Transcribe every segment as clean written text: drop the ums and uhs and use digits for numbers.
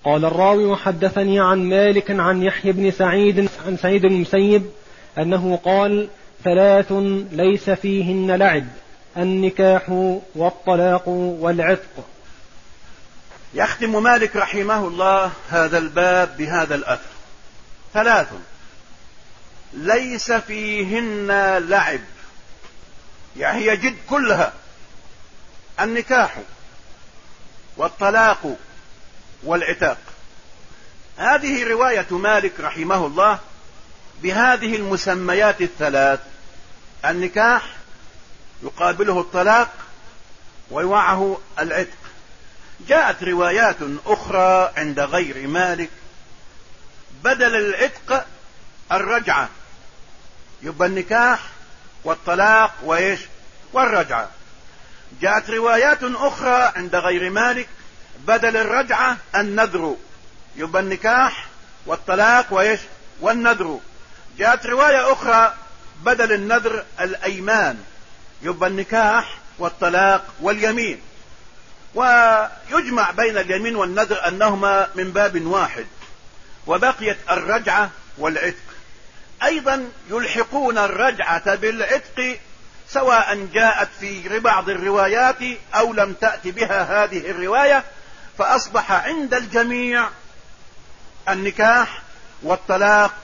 قال الراوي: وحدثني عن مالك عن يحيى بن سعيد عن سعيد بن المسيب أنه قال: 3 ليس فيهن لعب: النكاح والطلاق والعتق. يختم مالك رحمه الله هذا الباب بهذا الأثر: 3 ليس فيهن لعب، يعني هي جد كلها: النكاح والطلاق والعتاق. هذه رواية مالك رحمه الله بهذه المسميات ال3: النكاح يقابله الطلاق ويوعه العتق. جاءت روايات أخرى عند غير مالك بدل العتق الرجعة، يبقى النكاح والطلاق والرجعة. جاءت روايات أخرى عند غير مالك بدل الرجعة النذر، يبقى النكاح والطلاق والنذر. جاءت رواية أخرى بدل النذر الأيمان، يبقى النكاح والطلاق واليمين. ويجمع بين اليمين والنذر أنهما من باب واحد، وبقيت الرجعة والعتق. أيضا يلحقون الرجعة بالعتق سواء جاءت في بعض الروايات أو لم تأتي بها هذه الرواية، فأصبح عند الجميع النكاح والطلاق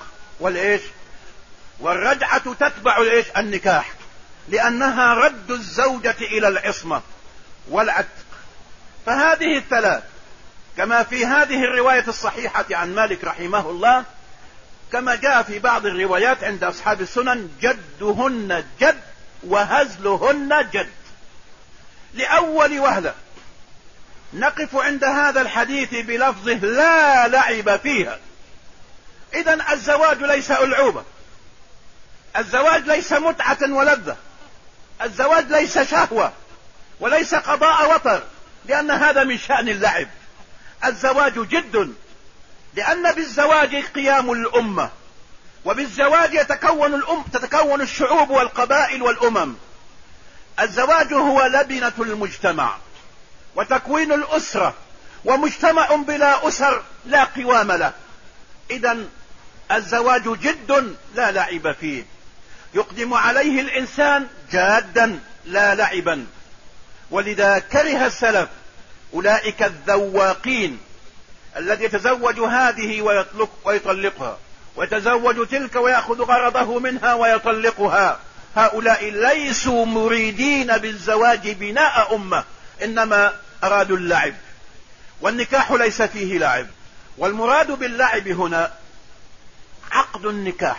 والرجعة تتبع النكاح، لأنها رد الزوجة إلى العصمة والعتق. فهذه ال3 كما في هذه الرواية الصحيحة عن مالك رحمه الله، كما جاء في بعض الروايات عند أصحاب السنن: جدهن جد وهزلهن جد. لأول وهلة نقف عند هذا الحديث بلفظه: لا لعب فيها. إذن الزواج ليس ألعوبة، الزواج ليس متعة ولذة، الزواج ليس شهوة وليس قضاء وطر، لأن هذا من شأن اللعب. الزواج جد، لأن بالزواج قيام الأمة، وبالزواج تتكون الشعوب والقبائل والأمم. الزواج هو لبنة المجتمع وتكوين الأسرة، ومجتمع بلا أسر لا قوام له. إذن الزواج جد لا لعب فيه، يقدم عليه الإنسان جادا لا لعبا. ولذا كره السلف أولئك الذواقين الذي يتزوج هذه ويطلقها، ويتزوج تلك ويأخذ غرضه منها ويطلقها. هؤلاء ليسوا مريدين بالزواج بناء أمة، إنما أرادوا اللعب. والنكاح ليس فيه لعب، والمراد باللعب هنا عقد النكاح،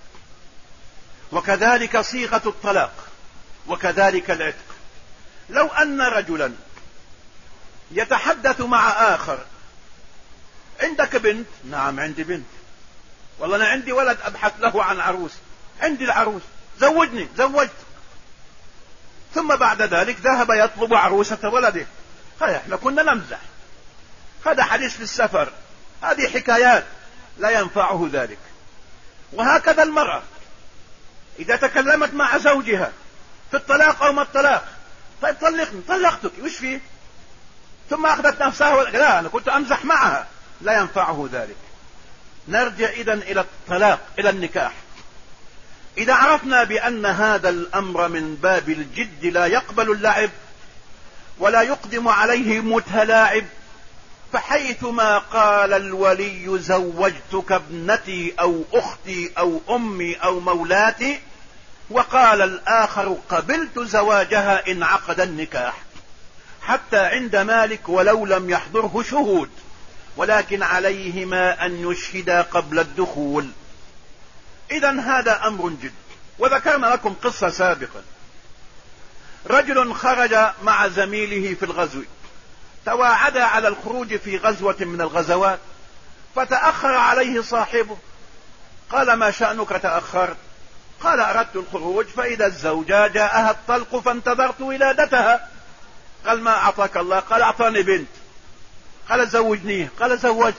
وكذلك صيغة الطلاق، وكذلك العتق. لو أن رجلا يتحدث مع آخر: عندك بنت؟ نعم عندي بنت. والله أنا عندي ولد أبحث له عن عروس، عندي العروس، زوجني، زوجت. ثم بعد ذلك ذهب يطلب عروسة ولده. احنا كنا نمزح، هذا حديث في السفر، هذه حكايات، لا ينفعه ذلك. وهكذا المرأة إذا تكلمت مع زوجها في الطلاق أو ما الطلاق: طيب طلقني، طلقتك، وش فيه؟ ثم أخذت نفسها لا أنا كنت أمزح معها، لا ينفعه ذلك. نرجع إذن إلى الطلاق، إلى النكاح. إذا عرفنا بأن هذا الأمر من باب الجد لا يقبل اللعب ولا يقدم عليه متلاعب، فحيثما قال الولي: زوجتك ابنتي أو أختي أو أمي أو مولاتي، وقال الآخر: قبلت زواجها، انعقد النكاح. حتى عند مالك ولو لم يحضره شهود، ولكن عليهما أن يشهدا قبل الدخول. إذن هذا أمر جد. وذكرنا لكم قصة سابقا: رجل خرج مع زميله في الغزو، تواعدا على الخروج في غزوة من الغزوات، فتأخر عليه صاحبه. قال: ما شأنك تأخرت؟ قال: أردت الخروج فإذا الزوجة جاءها الطلق فانتظرت ولادتها. قال: ما أعطاك الله؟ قال: أعطاني بنت. قال: زوجنيه. قال: زوجت.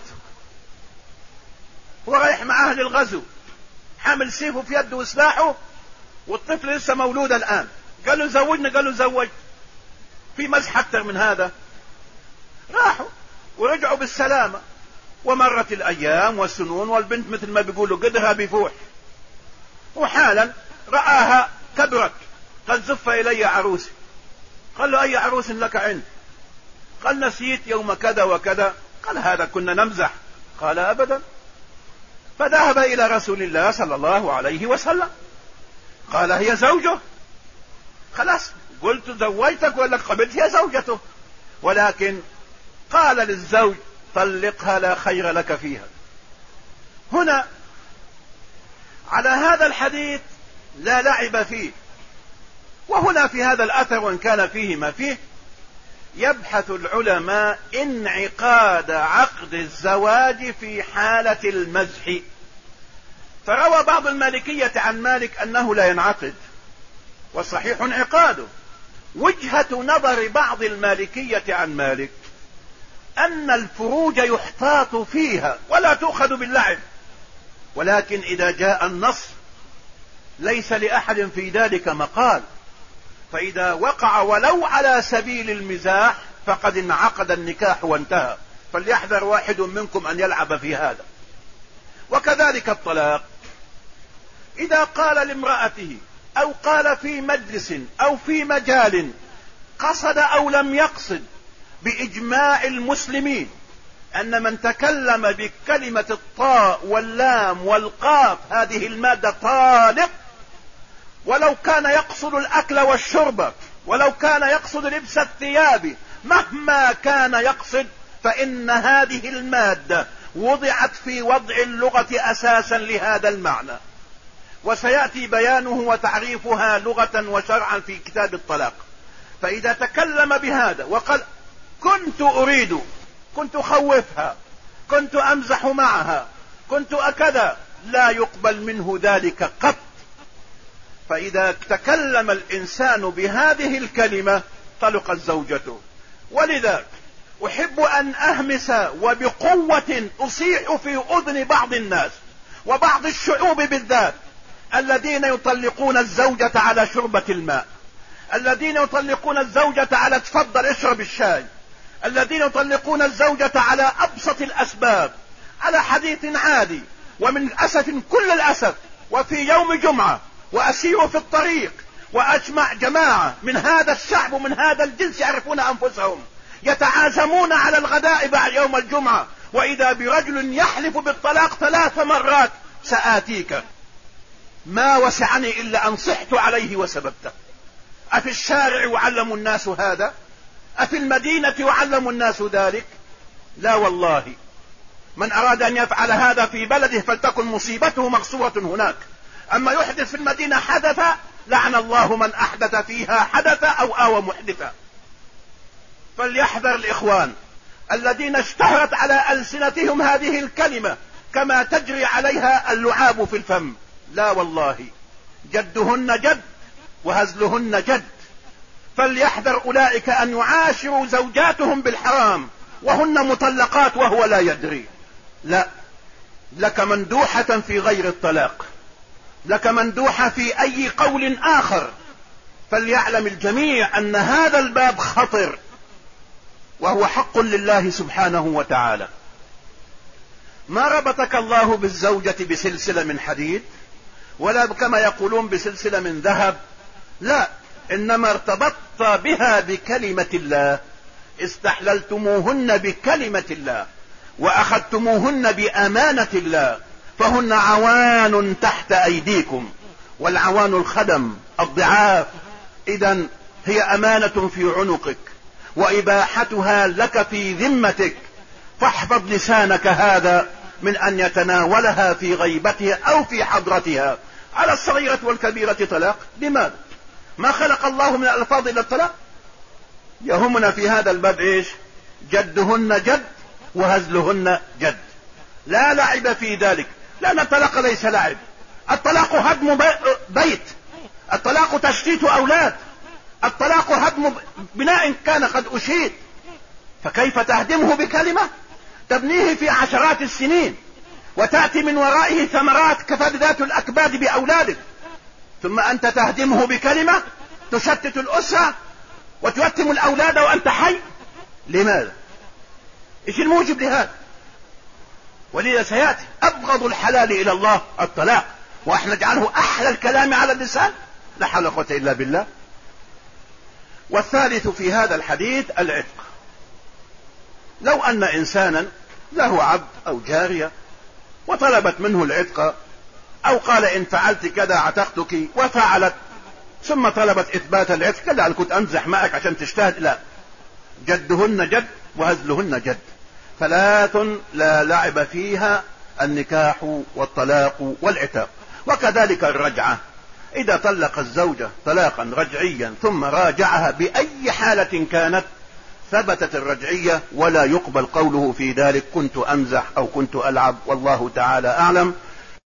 هو رايح مع أهل الغزو، حامل سيفه في يده وسلاحه، والطفل لسه مولود الآن. قال له: زوجني. قال له: زوجت. في مزح أكثر من هذا؟ راحوا ورجعوا بالسلامة، ومرت الأيام والسنون والبنت مثل ما بيقولوا قدرها بفوح، وحالا رآها كبرت. قد زف إلي عروسي. قال له أي عروس لك عند؟ قال نسيت يوم كذا وكذا. قال هذا كنا نمزح. قال أبدا. فذهب إلى رسول الله صلى الله عليه وسلم. قال هي زوجه. خلاص قلت زوجتك ولا قبلت، هي زوجته، ولكن قال للزوج طلقها لا خير لك فيها. هنا على هذا الحديث لا لعب فيه. وهنا في هذا الأثر وإن كان فيه ما فيه، يبحث العلماء انعقاد عقد الزواج في حالة المزح. فروى بعض المالكية عن مالك أنه لا ينعقد، والصحيح انعقاده. وجهة نظر بعض المالكية عن مالك أن الفروج يحتاط فيها ولا تؤخذ باللعب، ولكن إذا جاء النص ليس لأحد في ذلك مقال، فإذا وقع ولو على سبيل المزاح فقد انعقد النكاح وانتهى. فليحذر واحد منكم أن يلعب في هذا. وكذلك الطلاق، إذا قال لامرأته أو قال في مجلس أو في مجال قصد أو لم يقصد بإجماع المسلمين أن من تكلم بكلمة الطاء واللام والقاف هذه المادة طالق، ولو كان يقصد الأكل والشرب، ولو كان يقصد لبس الثياب، مهما كان يقصد، فإن هذه المادة وضعت في وضع اللغة أساسا لهذا المعنى، وسيأتي بيانه وتعريفها لغة وشرعا في كتاب الطلاق. فإذا تكلم بهذا وقال كنت أريد، كنت أخوفها، كنت أمزح معها، كنت أكذا، لا يقبل منه ذلك قط. فإذا تكلم الإنسان بهذه الكلمة طلقت زوجته. ولذا أحب أن أهمس وبقوة أصيح في أذن بعض الناس وبعض الشعوب بالذات الذين يطلقون الزوجة على شربة الماء، الذين يطلقون الزوجة على تفضل اشرب الشاي، الذين يطلقون الزوجة على أبسط الأسباب، على حديث عادي. ومن أسف كل الأسف، وفي يوم جمعة وأسير في الطريق وأجمع جماعة من هذا الشعب ومن هذا الجنس يعرفون أنفسهم يتعازمون على الغداء بعد يوم الجمعة، وإذا برجل يحلف بالطلاق 3 مرات سآتيك، ما وسعني إلا أن صحت عليه وسببته. أفي الشارع يعلم الناس هذا؟ أفي المدينة يعلم الناس ذلك؟ لا والله. من أراد أن يفعل هذا في بلده فلتكن مصيبته مقصورة هناك. أما يحدث في المدينة حدثا، لعن الله من أحدث فيها حدثا أو آوى محدثا. فليحذر الإخوان الذين اشتهرت على ألسنتهم هذه الكلمة كما تجري عليها اللعاب في الفم. لا والله، جدهن جد وهزلهن جد. فليحذر أولئك أن يعاشروا زوجاتهم بالحرام وهن مطلقات وهو لا يدري. لا، لك مندوحة في غير الطلاق، لك مندوحة في أي قول آخر. فليعلم الجميع أن هذا الباب خطر وهو حق لله سبحانه وتعالى. ما ربطك الله بالزوجة بسلسلة من حديد ولا كما يقولون بسلسلة من ذهب، لا، إنما ارتبطت بها بكلمة الله. استحللتموهن بكلمة الله وأخذتموهن بأمانة الله، فهن عوان تحت أيديكم، والعوان الخدم الضعاف. إذن هي أمانة في عنقك وإباحتها لك في ذمتك، فاحفظ لسانك هذا من أن يتناولها في غيبتها أو في حضرتها. على الصغيرة والكبيرة طلاق. لماذا؟ ما خلق الله من الألفاظ إلا الطلاق. يهمنا في هذا الباب إيش؟ جدهن جد وهزلهن جد، لا لعب في ذلك. لأن الطلاق ليس لعب. الطلاق هدم بيت، الطلاق تشتيت أولاد، الطلاق هدم بناء كان قد أشيد. فكيف تهدمه بكلمة تبنيه في عشرات السنين وتأتي من ورائه ثمرات كفاد ذات الأكباد بأولادك، ثم أنت تهدمه بكلمة تشتت الأسرة وتيتم الأولاد وأنت حي؟ لماذا؟ إيش الموجب لهذا؟ ولذا سيأتي أبغض الحلال إلى الله الطلاق، وإحنا نجعله أحلى الكلام على اللسان، لا حول ولا قوة إلا بالله. والثالث في هذا الحديث العتق. لو أن إنسانا له عبد أو جارية وطلبت منه العتق، أو قال إن فعلت كذا عتقتك وفعلت، ثم طلبت إثبات العتق، كذا كنت أمزح معك عشان تجتهد، لا، جدهن جد وهزلهن جد. ثلاث لا لعب فيها: النكاح والطلاق والعتاق. وكذلك الرجعة، إذا طلق الزوجة طلاقا رجعيا ثم راجعها بأي حالة كانت، ثبتت الرجعية ولا يقبل قوله في ذلك كنت أمزح أو كنت ألعب، والله تعالى أعلم.